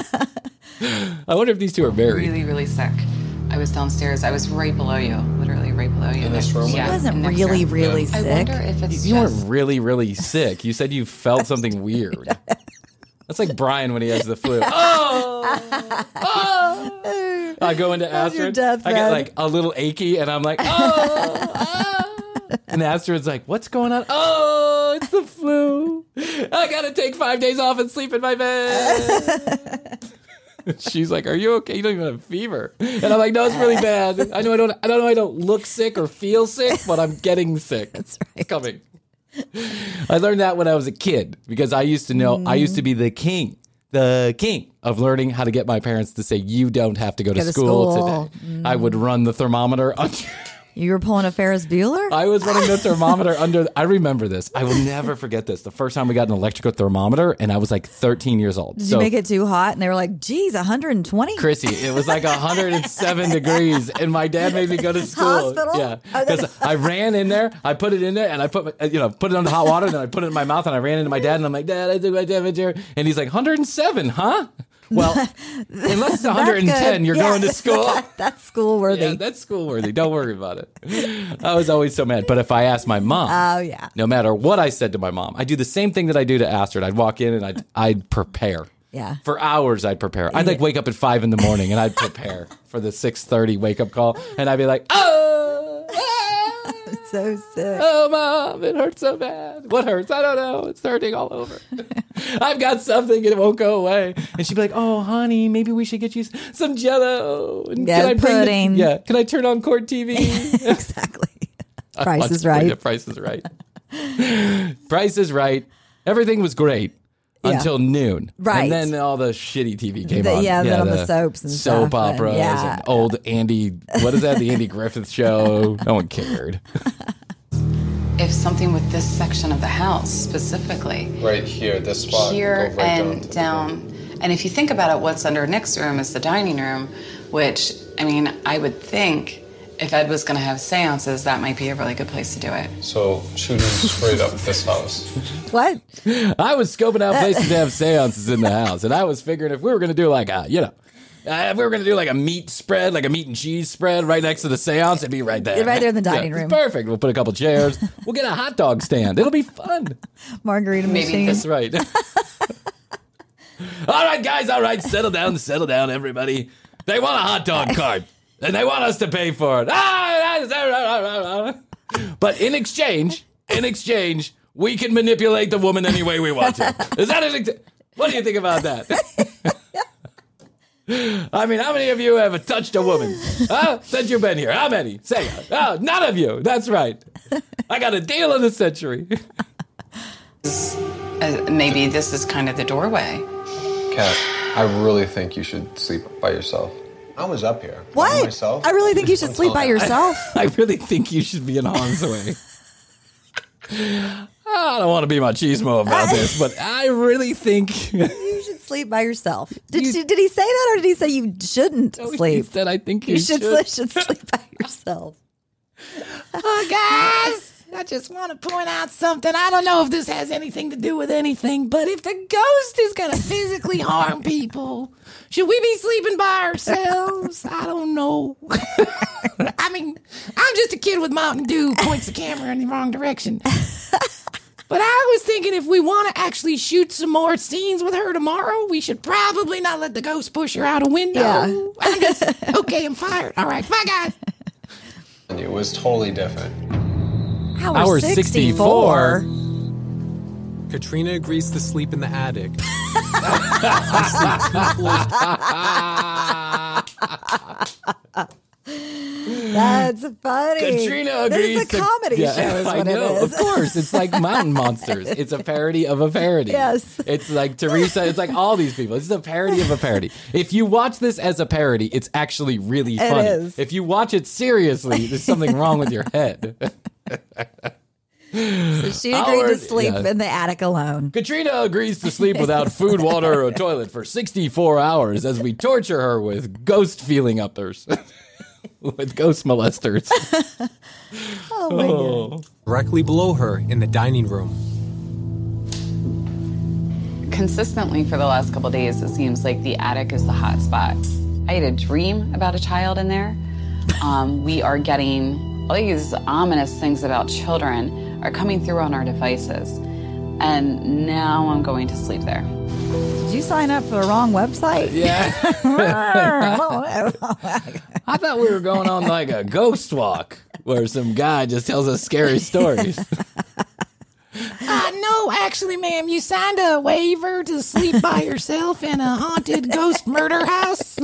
I wonder if these two are married. really, really sick. I was downstairs. I was right below you, literally right below you. In this room? Yeah. She wasn't next really, room. really I sick. wonder if it's You just... weren't really, really sick. You said you felt something weird. That's like Brian when he has the flu. Oh! Oh! I go into That's your Astrid. deathbed. I get like a little achy, and I'm like, oh! Oh! And Astrid's like, what's going on? Oh, it's the flu. I gotta take five days off and sleep in my bed. She's like, are you okay? You don't even have a fever. And I'm like, no, it's really bad. I know I don't I don't know I don't look sick or feel sick, but I'm getting sick. That's right. It's coming. I learned that when I was a kid because I used to know I used to be the king, the king of learning how to get my parents to say you don't have to go to, Go to school, school. today. I would run the thermometer under. You were pulling a Ferris Bueller? I was running the thermometer under. I remember this. I will never forget this. The first time we got an electrical thermometer, and I was like thirteen years old. Did so, you make it too hot? And they were like, geez, one hundred twenty? Chrissy, it was like one hundred seven degrees, and my dad made me go to school. Hospital? Yeah, because I ran in there, I put it in there, and I put my, you know put it under hot water, and then I put it in my mouth, and I ran into my dad, and I'm like, Dad, I took my temperature, and he's like, one hundred seven, huh? Well, unless it's one hundred ten, That's good. you're Yeah. going to school. That's school worthy. Yeah, that's school worthy. Don't worry about it. I was always so mad. But if I asked my mom, Oh, yeah. no matter what I said to my mom, I'd do the same thing that I do to Astrid. I'd walk in and I'd I'd prepare. Yeah. For hours, I'd prepare. I'd like wake up at five in the morning and I'd prepare for the six thirty wake up call, and I'd be like, oh, ah, So sick. oh, mom, it hurts so bad. What hurts? I don't know. It's hurting all over. I've got something and it won't go away. And she'd be like, oh, honey, maybe we should get you some Jell-O. And Yeah, can I bring the- pudding. yeah, can I turn on Court T V? Exactly. I Price watched is right. Yeah, Price is Right. Price is Right. Everything was great Yeah. until noon. Right. And then all the shitty T V came The- on. yeah, then all the soaps and soap stuff, and- operas yeah. and old Andy, what is that? The Andy Griffith show. No one cared. If something with this section of the house specifically, Right here, this spot. here Go right and to the down, and if you think about it, what's under Nick's room is the dining room, which, I mean, I would think if Ed was going to have seances, that might be a really good place to do it. So shooting straight up this house. What? I was scoping out places to have seances in the house, and I was figuring if we were going to do like a, you know, uh, if we were going to do like a meat spread, like a meat and cheese spread right next to the seance, it'd be right there. Right there in the dining Yeah, room. Perfect. We'll put a couple chairs. We'll get a hot dog stand. It'll be fun. Margarita machine. That's right. All right, guys. All right. Settle down. Settle down, everybody. They want a hot dog cart, and they want us to pay for it. But in exchange, in exchange, we can manipulate the woman any way we want to. Is that an ex- What do you think about that? I mean, how many of you have touched a woman? Huh? Since you've been here. How many? Say it. Oh, none of you. That's right. I got a deal of the century. Uh, maybe this is kind of the doorway. Kat, I really think you should sleep by yourself. I was up here. By What? myself. I really think you should I'm sleep by telling- yourself. I really think you should be in harm's way. I don't want to be machismo about this, but I really think You should sleep by yourself. Did, you, did he say that, or did he say you shouldn't he sleep? said I think you, You should, should. should sleep by yourself. Oh, guys, I just want to point out something. I don't know if this has anything to do with anything, but if the ghost is going to physically harm people, should we be sleeping by ourselves? I don't know. I mean, I'm just a kid with Mountain Dew who points the camera in the wrong direction. But I was thinking if we want to actually shoot some more scenes with her tomorrow, we should probably not let the ghost push her out a window. Yeah. I'm just, okay, I'm fired. All right, bye, guys. It was totally different. Hour, Hour sixty-four. Katrina agrees to sleep in the attic. That's funny. Katrina agrees. This is a comedy to, yeah, show is I what know, it is. Of course. It's like Mountain Monsters. It's a parody of a parody. Yes. It's like Teresa. It's like all these people. It's a parody of a parody. If you watch this as a parody, it's actually really It funny. is. If you watch it seriously, there's something wrong with your head. So she agreed Our- to sleep yeah. in the attic alone. Katrina agrees to sleep without food, water, or a toilet for sixty-four hours as we torture her with ghost feeling uppers. With ghost molesters. Oh, my God. Directly below her in the dining room. Consistently for the last couple days, it seems like the attic is the hot spot. I had a dream about a child in there. Um, we are getting all these ominous things about children are coming through on our devices. And now I'm going to sleep there. Did you sign up for the wrong website? Yeah. I thought we were going on like a ghost walk where some guy just tells us scary stories. Uh, no, actually, ma'am, you signed a waiver to sleep by yourself in a haunted ghost murder house.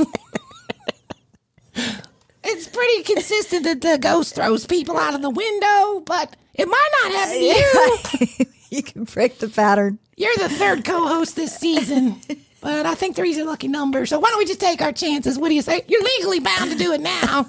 It's pretty consistent that the ghost throws people out of the window, but it might not happen to you. You can break the pattern. You're the third co-host this season, but I think three's a lucky number, so why don't we just take our chances? What do you say? You're legally bound to do it now.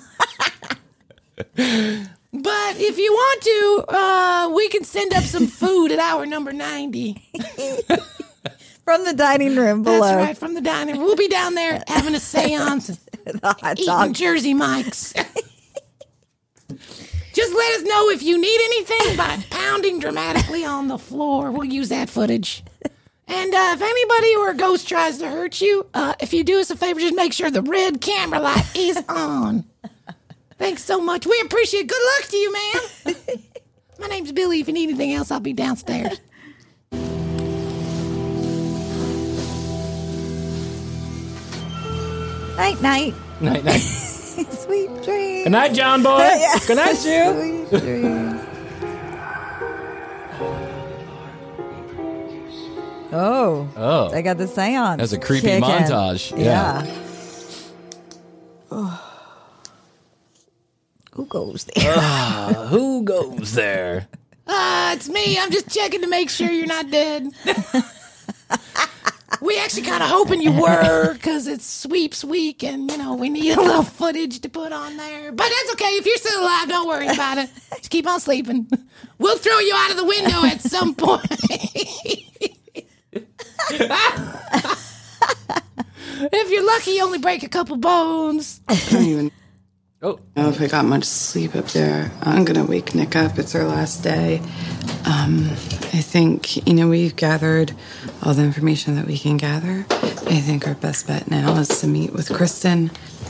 But if you want to, uh, we can send up some food at hour number ninety. From the dining room below. That's right, from the dining room. We'll be down there having a seance, the hot eating dog. Jersey Mike's. Just let us know if you need anything by pounding dramatically on the floor. We'll use that footage. And uh, if anybody or a ghost tries to hurt you, uh, if you do us a favor, just make sure the red camera light is on. Thanks so much. We appreciate it. Good luck to you, ma'am. My name's Billy. If you need anything else, I'll be downstairs. Night, night. Night, night. Sweet dreams. Good night, John boy. Yeah. Good night, you. Sweet dreams. Oh. Oh. They got the seance. That's a creepy kicking. montage. Yeah. Yeah. Oh. Who goes there? Ah, who goes there? Uh, it's me. I'm just checking to make sure you're not dead. We actually kind of hoping you were, because it's sweeps week, and, you know, we need a little footage to put on there. But that's okay. If you're still alive, don't worry about it. Just keep on sleeping. We'll throw you out of the window at some point. If you're lucky, you only break a couple bones. I don't even oh. know if I got much sleep up there. I'm going to wake Nick up. It's our last day. Um, I think, you know, we've gathered all the information that we can gather. I think our best bet now is to meet with Kristen.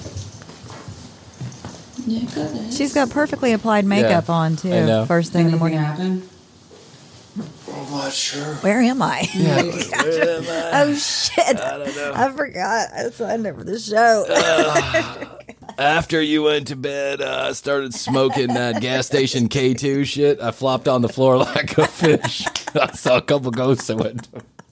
Yeah, go ahead. She's got perfectly applied makeup Yeah, on, too. I know. First thing in the morning. Happen? I'm not sure. Where am I? Yeah. Where am I? Oh, shit. I don't know. I forgot. I signed up for the show. Uh, after you went to bed, I uh, started smoking that gas station K two shit. I flopped on the floor like a fish. I saw a couple ghosts that went.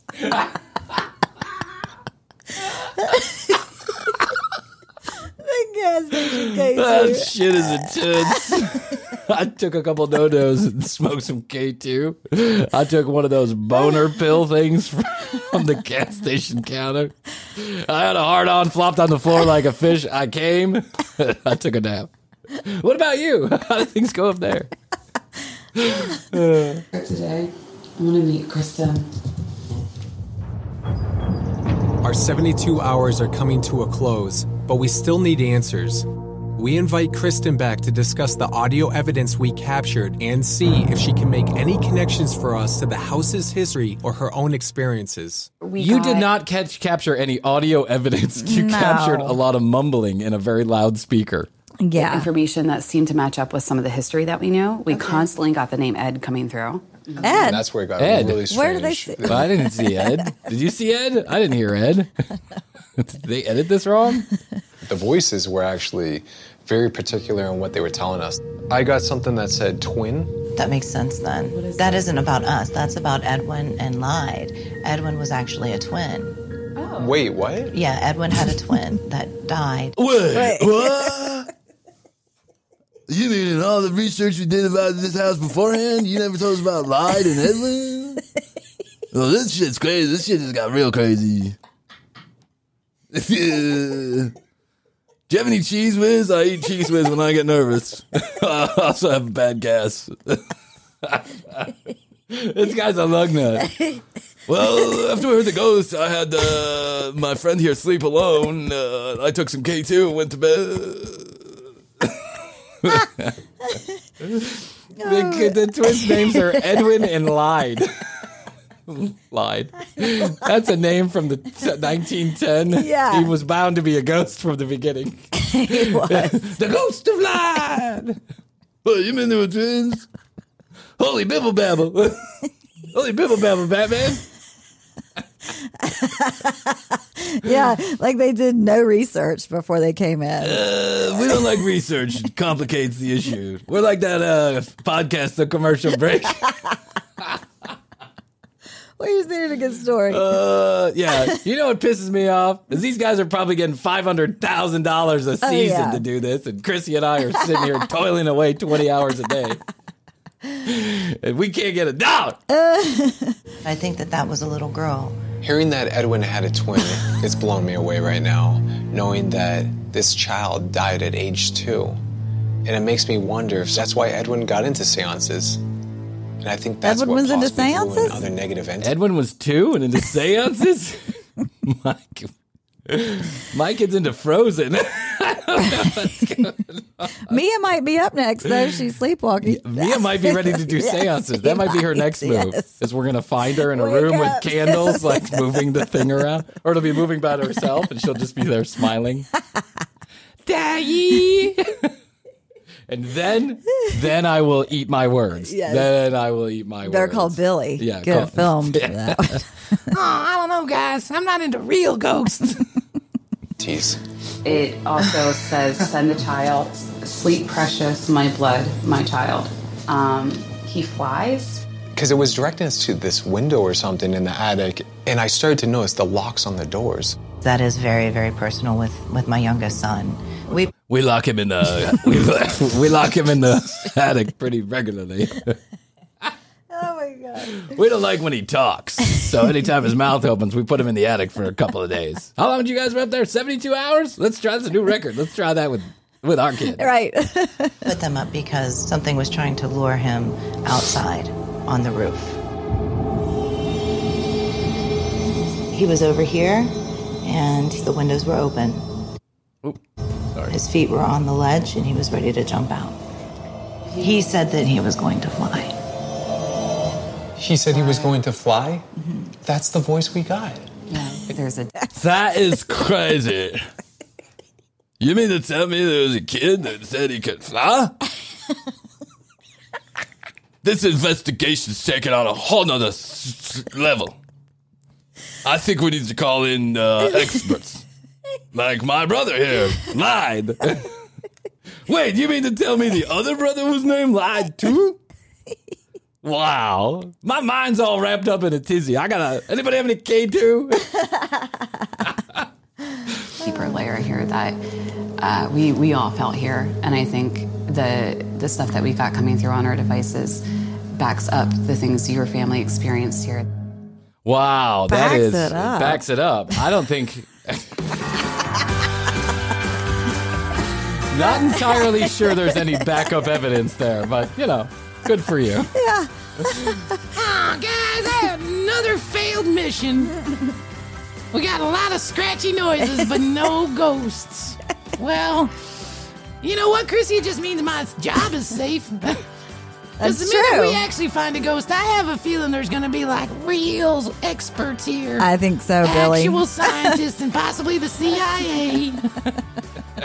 The gas station K two. That shit is intense. I took a couple no-nos and smoked some K two. I took one of those boner pill things from the gas station counter. I had a hard-on, flopped on the floor like a fish. I came. I took a nap. What about you? How did things go up there? For today, I want to meet Kristen. Our seventy-two hours are coming to a close, but we still need answers. We invite Kristen back to discuss the audio evidence we captured and see if she can make any connections for us to the house's history or her own experiences. We you got- did not catch capture any audio evidence. You No. captured a lot of mumbling in a very loud speaker. Yeah. Information that seemed to match up with some of the history that we knew. We constantly got the name Ed coming through. Ed? That's where it got Ed. really strange. Where did they see? Well, I didn't see Ed. Did you see Ed? I didn't hear Ed. Did they edit this wrong? The voices were actually very particular in what they were telling us. I got something that said twin. That makes sense then. That, that isn't about us. That's about Edwin and Lyde. Edwin was actually a twin. Oh. Wait, what? Yeah, Edwin had a twin that died. Wait, what? You mean in all the research we did about this house beforehand, you never told us about Lyde and Edwin? Well, this shit's crazy. This shit just got real crazy. Do you have any Cheese Whiz? I eat Cheese Whiz when I get nervous. I also have bad gas. This guy's a lug nut. Well, after we heard the ghost, I had uh, my friend here sleep alone. Uh, I took some K two and went to bed. the, the twins' names are Edwin and Lyde. Lyde. That's a name from the nineteen ten. Yeah. He was bound to be a ghost from the beginning. He was. The ghost of Lyde. What, you mean they were twins? Holy bibble babble. Holy bibble babble, Batman. Yeah, like they did no research before they came in. Uh, we don't like research. It complicates the issue. We're like that uh, podcast, The Commercial Break. We just needed a good story. Uh, yeah. You know what pisses me off? Is these guys are probably getting five hundred thousand dollars a season Oh, yeah. to do this, and Chrissy and I are sitting here toiling away twenty hours a day. And we can't get it down. I think that that was a little girl. Hearing that Edwin had a twin, it's blown me away right now. Knowing that this child died at age two. And it makes me wonder if that's why Edwin got into seances. And I think that's Edwin what was into possibly grew in seances? other negative entities. Edwin was two and into seances? Mike. My kid's into Frozen. Mia might be up next, though. She's sleepwalking. Mia might be ready to do Yes, seances. That might be her next move. yes. Is we're gonna find her in a Wake room up. with candles, like moving the thing around, or it'll be moving by herself, and she'll just be there smiling. Daddy. And then, then I will eat my words. Yes. Then I will eat my They're words. called Billy. Yeah, Get call- it filmed for that one. Oh, I don't know, guys. I'm not into real ghosts. Tease. It also says, send the child, sleep precious, my blood, my child. Um, he flies. Because it was directing us to this window or something in the attic. And I started to notice the locks on the doors. That is very, very personal with, with my youngest son. We We lock him in the we, we lock him in the attic pretty regularly. Oh, my God. We don't like when he talks, so anytime his mouth opens, we put him in the attic for a couple of days. How long did you guys were up there? seventy-two hours? Let's try. That's a new record. Let's try that with, with our kid. Right. put them up because something was trying to lure him outside on the roof. He was over here, and the windows were open. Oop, sorry. His feet were on the ledge, and he was ready to jump out. He said that he was going to fly. He said he was going to fly? Mm-hmm. That's the voice we got. Yeah, there's a. That is crazy. You mean to tell me there was a kid that said he could fly? This investigation's taken on a whole nother s- s- level. I think we need to call in uh, experts. Like my brother here, Lyde. Wait, you mean to tell me the other brother was named Lyde too? Wow. My mind's all wrapped up in a tizzy. I gotta. Anybody have any K two? Deeper layer here that uh, we we all felt here, and I think the the stuff that we got coming through on our devices backs up the things your family experienced here. Wow, that Backs is it up. backs it up. I don't think. Not entirely sure there's any backup evidence there, but you know, good for you. Yeah. Oh, guys, I had another failed mission. We got a lot of scratchy noises, but no ghosts. Well, You know what, Chrissy? It just means my job is safe. That's the minute true. we actually find a ghost, I have a feeling there's going to be like real experts here. I think so, Billy. Actual scientists and possibly the C I A.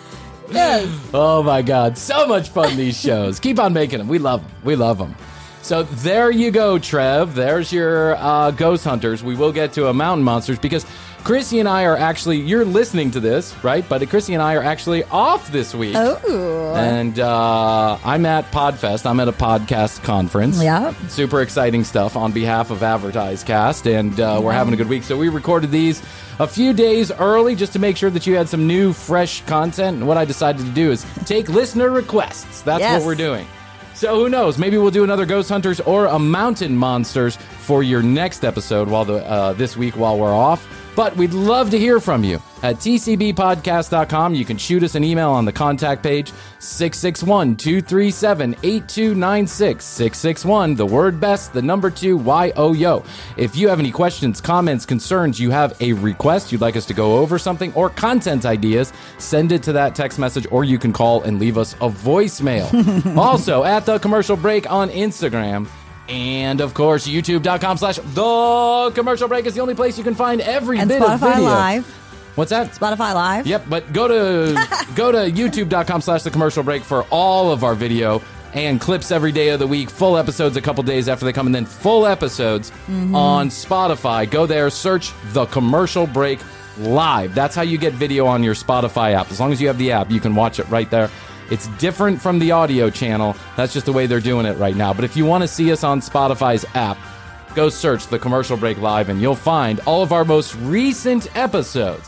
Yes. Oh my God. So much fun, these shows. Keep on making them. We love them. We love them. So there you go, Trev. There's your uh, ghost hunters. We will get to a mountain monsters because Chrissy and I are actually, you're listening to this, right? But Chrissy and I are actually off this week. Oh. And uh, I'm at Podfest. I'm at a podcast conference. Yeah. Super exciting stuff on behalf of AdvertiseCast. And uh, we're having a good week. So we recorded these a few days early just to make sure that you had some new, fresh content. And what I decided to do is take listener requests. That's Yes. what we're doing. So who knows? Maybe we'll do another Ghost Hunters or a Mountain Monsters for your next episode while the uh, this week while we're off. But we'd love to hear from you at t c b podcast dot com. You can shoot us an email on the contact page, six six one, two three seven, eight two nine six, six six one, the word best, the number two, Y O Y O. If you have any questions, comments, concerns, you have a request, you'd like us to go over something, or content ideas, send it to that text message, or you can call and leave us a voicemail. Also, at The Commercial Break on Instagram. And, of course, youtube.com slash The Commercial Break is the only place you can find every And bit Spotify of video. Live. What's that? Spotify Live. Yep, but go to go to youtube.com slash The Commercial Break for all of our video and clips every day of the week, full episodes a couple days after they come, and then full episodes Mhm. on Spotify. Go there, search The Commercial Break Live. That's how you get video on your Spotify app. As long as you have the app, you can watch it right there. It's different from the audio channel. That's just the way they're doing it right now. But if you want to see us on Spotify's app, go search The Commercial Break Live, and you'll find all of our most recent episodes.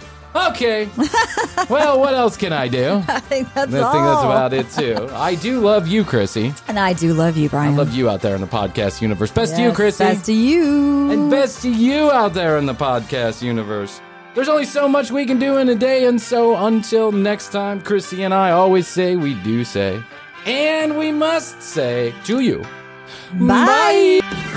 Okay. Well, what else can I do? I think that's I all. think that's about it, too. I do love you, Chrissy. And I do love you, Brian. I love you out there in the podcast universe. Best to you, Yes, Chrissy. Best to you. And best to you out there in the podcast universe. There's only so much we can do in a day, and so until next time, Chrissy and I always say, we do say, and we must say to you, Bye. Bye.